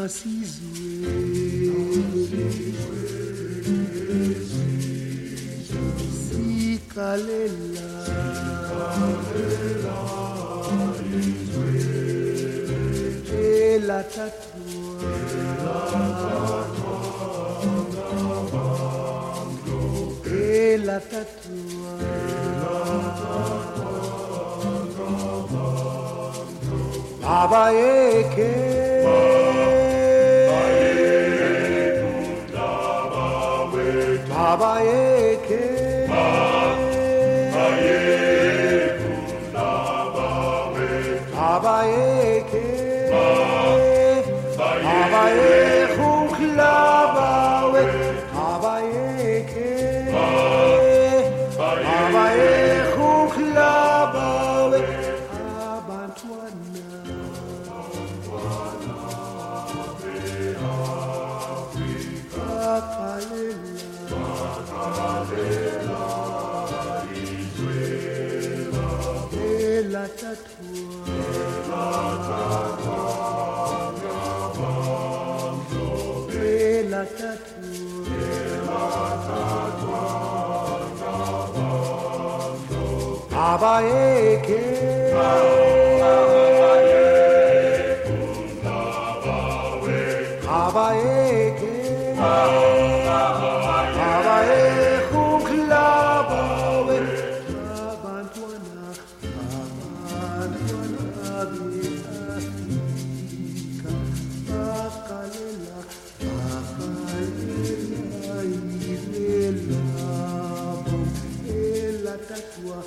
nasizwe sikalela elatatua Baba yeke Baba yeke Baba yeke Baba yekhulaba we Baba yeke Baba yekhulaba we abantwana Baba yeke Baba yeke Baba yekhulaba we abantwana beAfrika bakalela ilelabo elatatua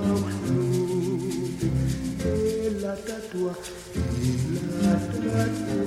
elatatua